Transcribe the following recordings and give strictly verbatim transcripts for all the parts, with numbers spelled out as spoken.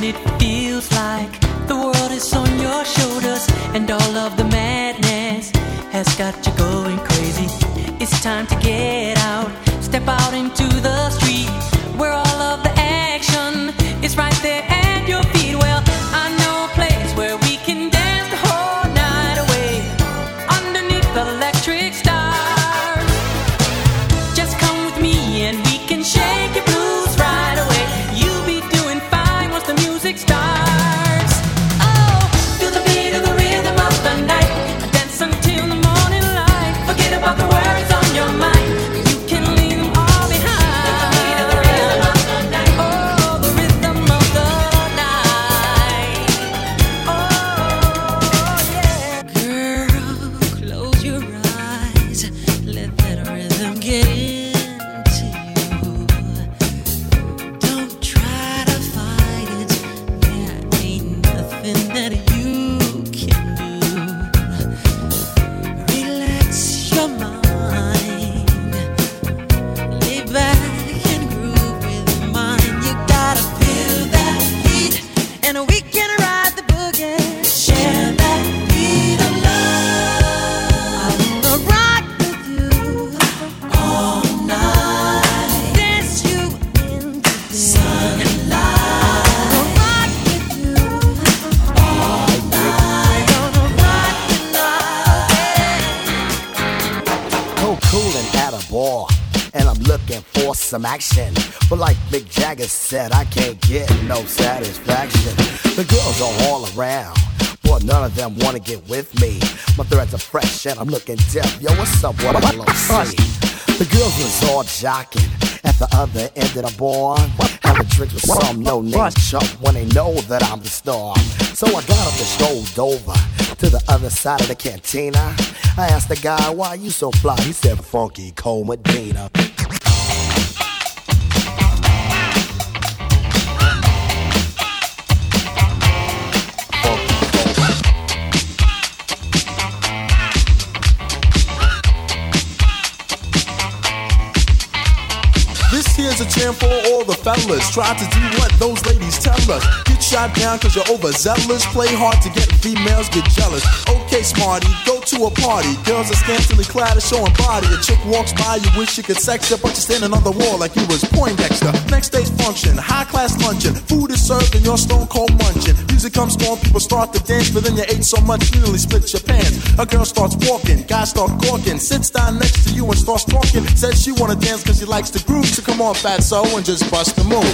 it feels like the world is on your shoulders and all of the madness has got you going crazy. It's time to get out, step out into the street where all of the action is right there at your feet. Well, I know a place where we can dance the whole night away underneath the electric stars. Just come with me and we can shake your blues right away. You'll be doing fine once the music starts. Oh, feel the beat of the rhythm of the night. Dance until the morning light. Forget about the words on your mind. You can leave them all behind. Feel the beat of the rhythm of the night. Oh, the rhythm of the night. Oh, yeah. Girl, close your eyes. Let that rhythm get into you. Don't try to fight it. There ain't nothing that you can do. Relax your mind. Lay back and groove with mine. You gotta feel that beat, and we can ride the boogie. Share that beat of love. I wanna rock with you all night. Dance you into the sunlight. I wanna rock with you all night. Gonna rock the night. So cool and at a bar, and I'm looking for some action. But like Mick Jagger said, I can't get no satisfaction. The girls are all around, but none of them wanna get with me. My threads are fresh and I'm looking deaf. Yo, what's up, what I'm low see? The girls was all jocking at the other end of the bar, having drinks with some no-name chump when they know that I'm the star. So I got up and strolled over to the other side of the cantina. I asked the guy, why you so fly? He said, Funky Cole Medina. This here's a jam for all the fellas. Try to do what those ladies tell us. Get shot down cause you're overzealous. Play hard to get females, get jealous. Okay, smarty, go to a party. Girls are scantily clad, are showing body. A chick walks by, you wish you could sex her, but you're standing on the wall like you was Poindexter. Next day's function, high class luncheon. Food is served and you're stone cold munching. Music comes on, people start to dance, but then you ate so much you nearly split your pants. A girl starts walking, guys start gawking. Sits down next to you and starts talking. Says she wanna dance cause she likes the groove. So come on, fatso, and just bust the move.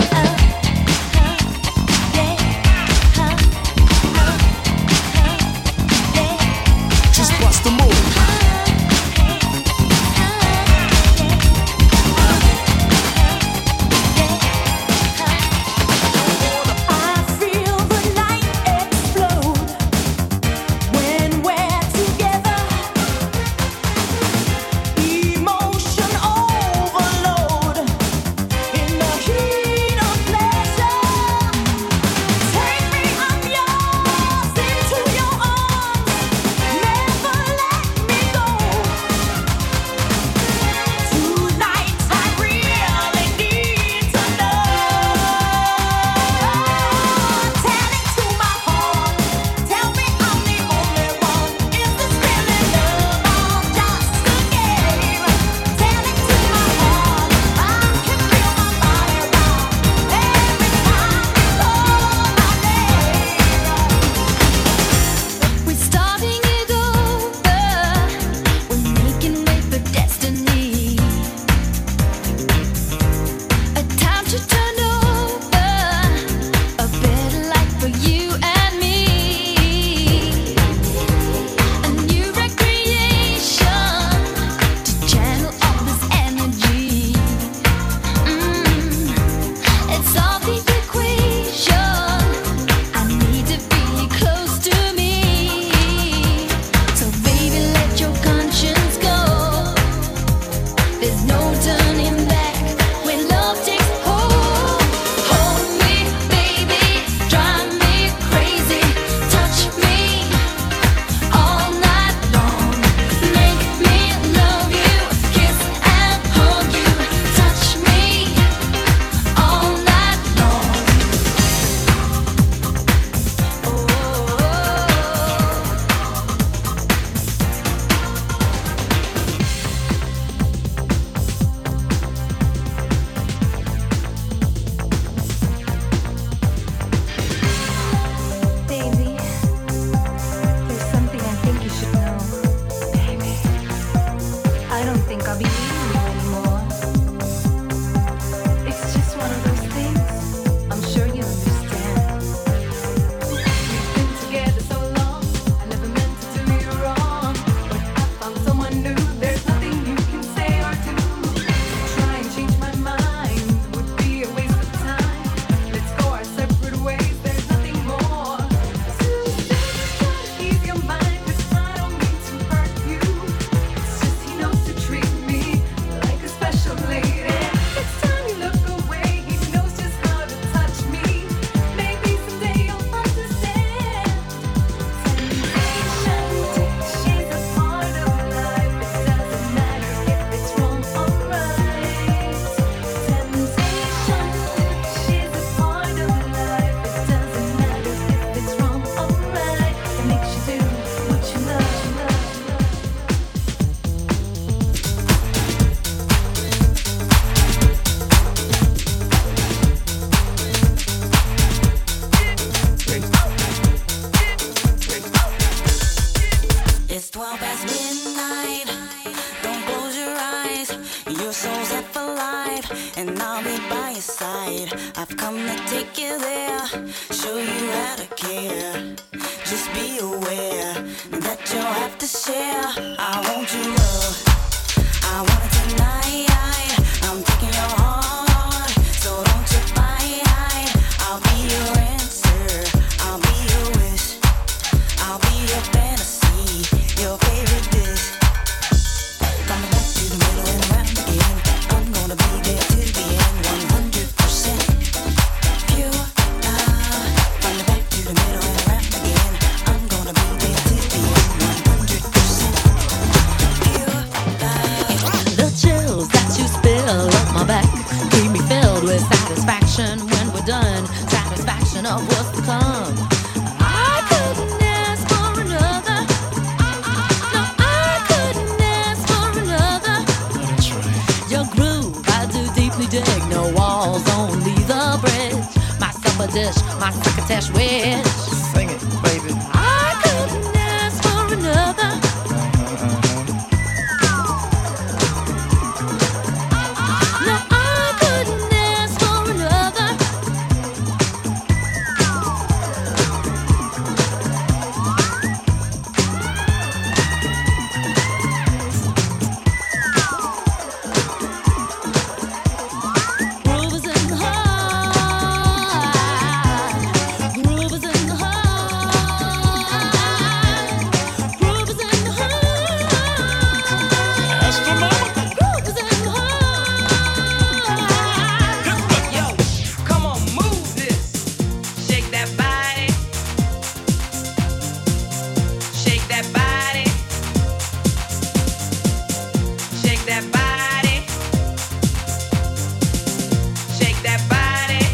Just bust the move. Emotion overload in the heat of pleasure. and I'll be by your side. I've come to take you there, show you how to care. Just be aware that you'll have to share. I want your love, I want it tonight. I'm taking your heart, so don't you fight. I'll be your answer, I'll be your wish, I'll be your fantasy, your favorite dish. From the back to the middle and around again, I'm gonna be there till the end, one hundred percent pure love. From the back to the middle and around again, I'm gonna be there till the end, one hundred percent pure love. The chills that you spill up my back keep me filled with satisfaction when we're done. Satisfaction of what's to come. I couldn't ask for another. No, I couldn't ask for another. That's right. Your groove, I do deeply dig. No walls, only the bridge. My supper dish, my succotash wish. Sing it, baby. I couldn't ask for another. No, I couldn't ask for another. Groove is in the heart. Groove is in the heart. Groove is in the heart. That's for mama. Groove is in the heart. Yo, come on, move this. Shake that body. Shake that body. Shake that body. Shake that body.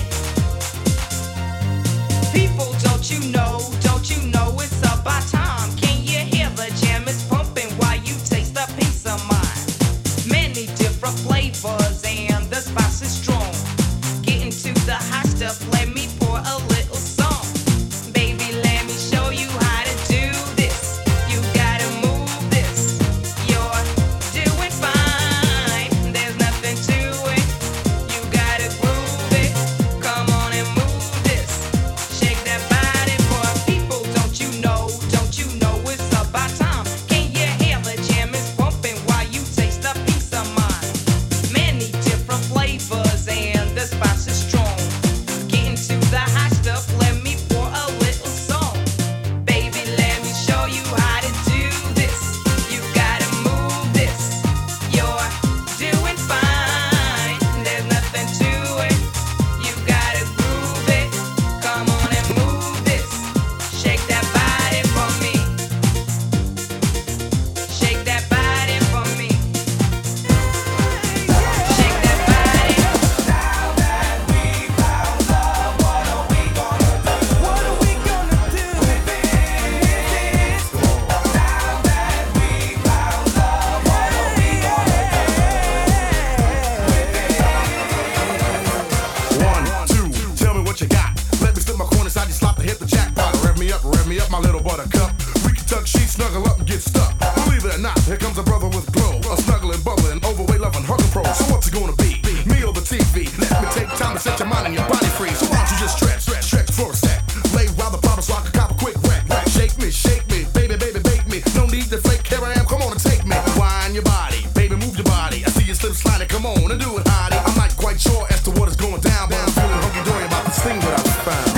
People, don't you know, don't you know it's about time? Can you hear the jam is pumping while you taste a piece of mine? Many different flavors and the spice is strong. Getting to the hot stuff, let me pour a little song. Baby, let me show you how to do this. You gotta move this. You're doing fine. There's nothing to it. You gotta groove it. Come on and move this. Shake that body for people. Don't you know? Don't you know it's about time? Can you hear the jam is pumping while you taste a piece of mine? Many different flavors and the spice is strong. Getting to the hot stuff, let me pour a little song. Baby, let me show you how to do this. You gotta move this. You're doing fine. There's nothing to it. You gotta groove it. Come on and move this. Shake that body for me. Shake that body for me. Shake that body. What are we gonna do with this? One, two, tell me what you got. Let me slip my corner side, you slop to hit the jackpot. Rev me up, rev me up, my little buttercup. We can tuck sheets, snuggle up and get stuck. Believe it or not, here comes a brother with glow. A snuggling, bubbling, overweight, loving, hugging pro. So what's it gonna be? Me or the T V? Let me take time to set your mind and your body free. So why don't you just stretch, stretch, stretch for a sec. Lay while the bottle so I can cop a quick wreck. Shake me, shake me, baby, baby, bake me. No need to fake, here I am, come on and take me. Wind your body, baby, move your body. I see you slip sliding, come on and do it, hottie. I'm not quite sure as to what is going down, but I'm feeling hunky-dory about this thing that I just found.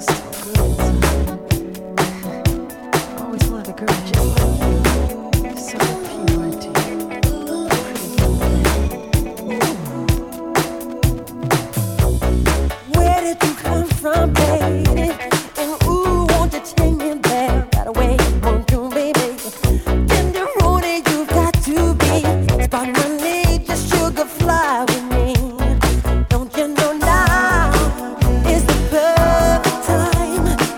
Time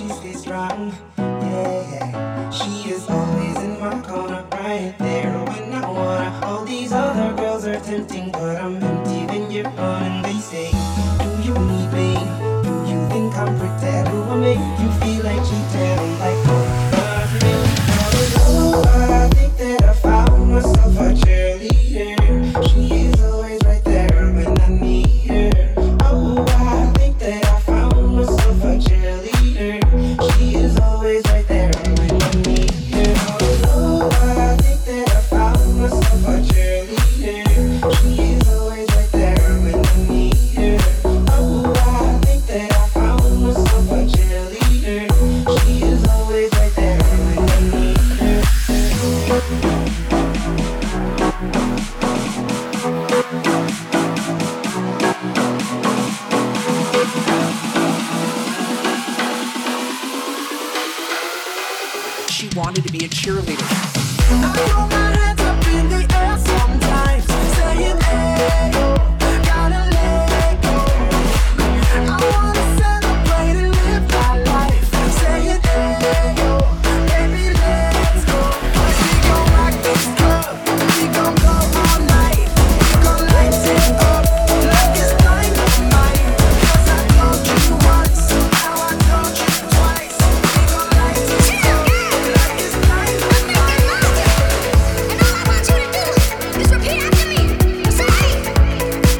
she stays strong. Yeah, yeah. She is always in my corner, right there when I wanna. All these other girls are tempting, but I'm empty when you're on. And they say, do you need me? Do you think I'm pretty? Do I make you feel like cheating? I'm like, oh, but really, oh, I think that I found myself a cheerleader. She is always right there when I need her. Oh, I think that I found myself a cheerleader. She is always right there when I need her. Oh, I think that I found myself a cheerleader. She is always right there when I need her. Oh, I think that I found myself a cheerleader. She is always right there when I need her. She wanted to be a cheerleader. I throw my hands up in the air sometimes, saying, hey, gotta let go. I wanna celebrate and live my life, saying, hey, baby, let's go. We gon' rock this club, we gon' go all night. We gon' light it up like it's dynamite. 'Cause I told you once, now I told you twice. We gon' light it up like it's dynamite. And all I want you to do is repeat after me. Say,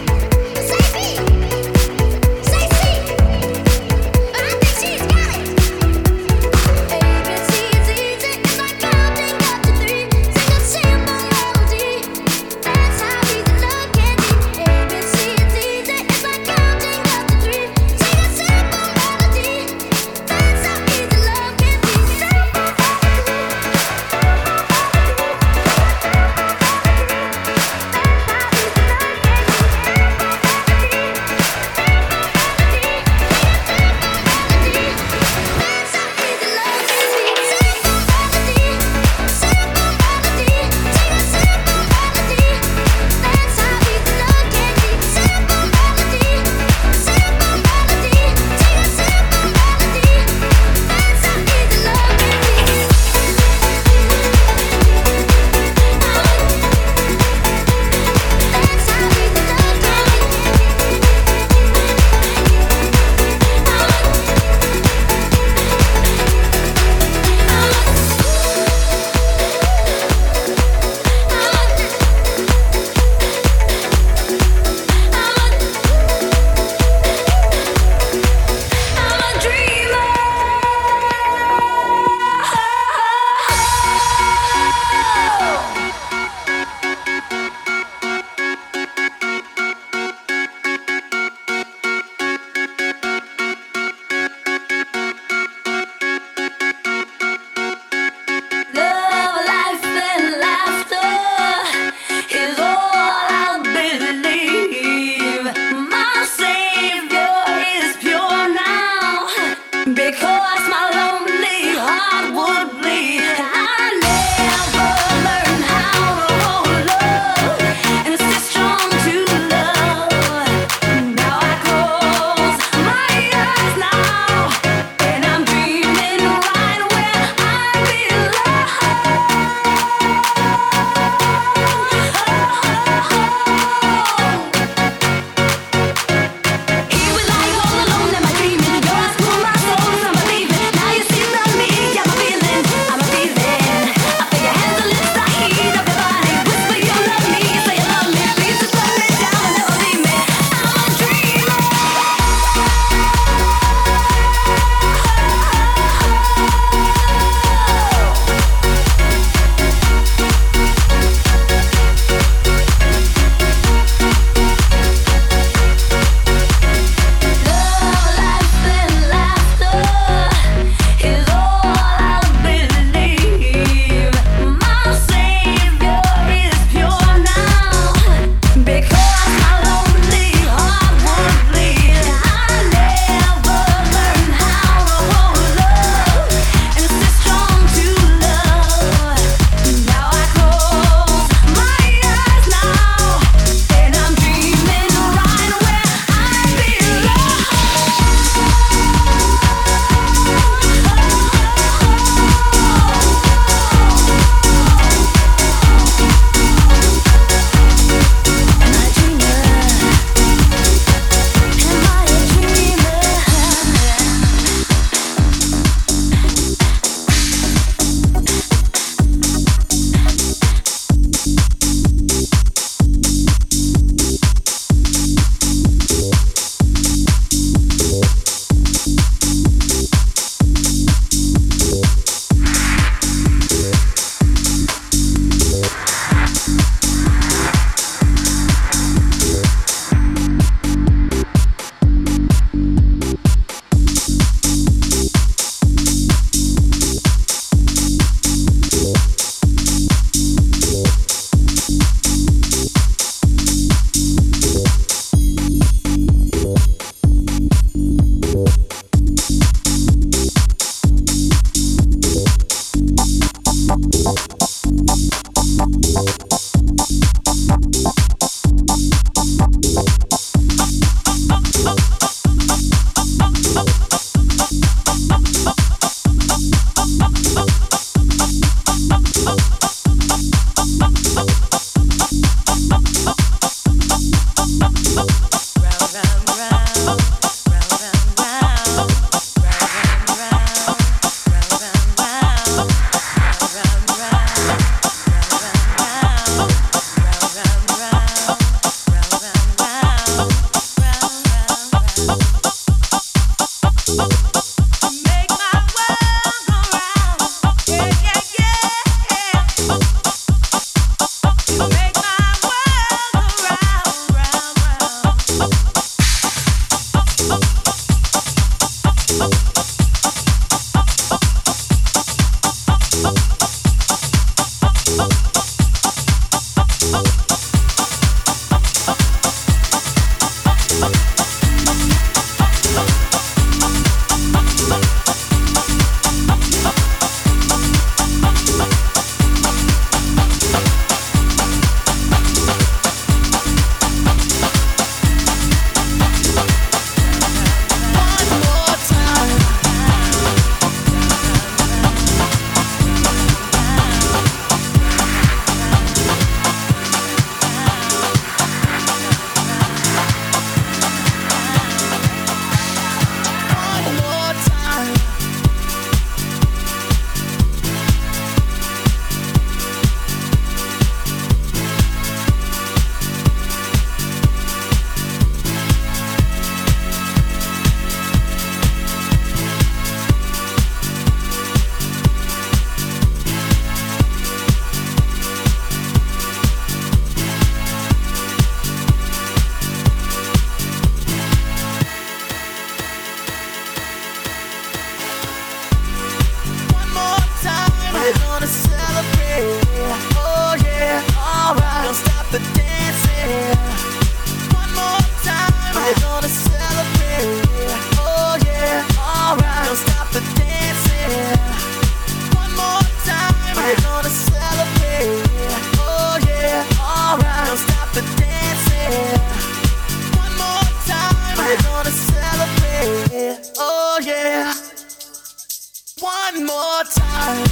more time.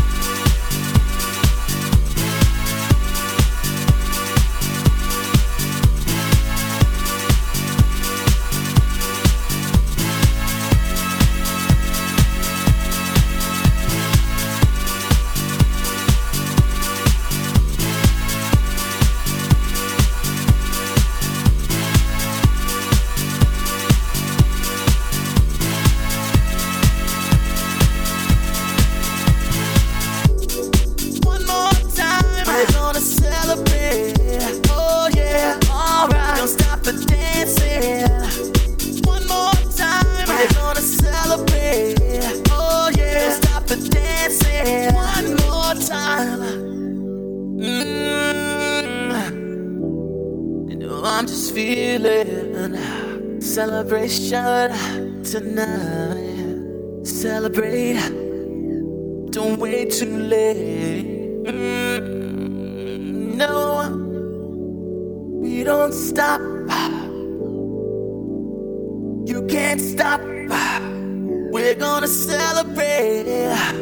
Celebration tonight. Celebrate. Don't wait too late. Mm, no, we don't stop. You can't stop. We're gonna celebrate.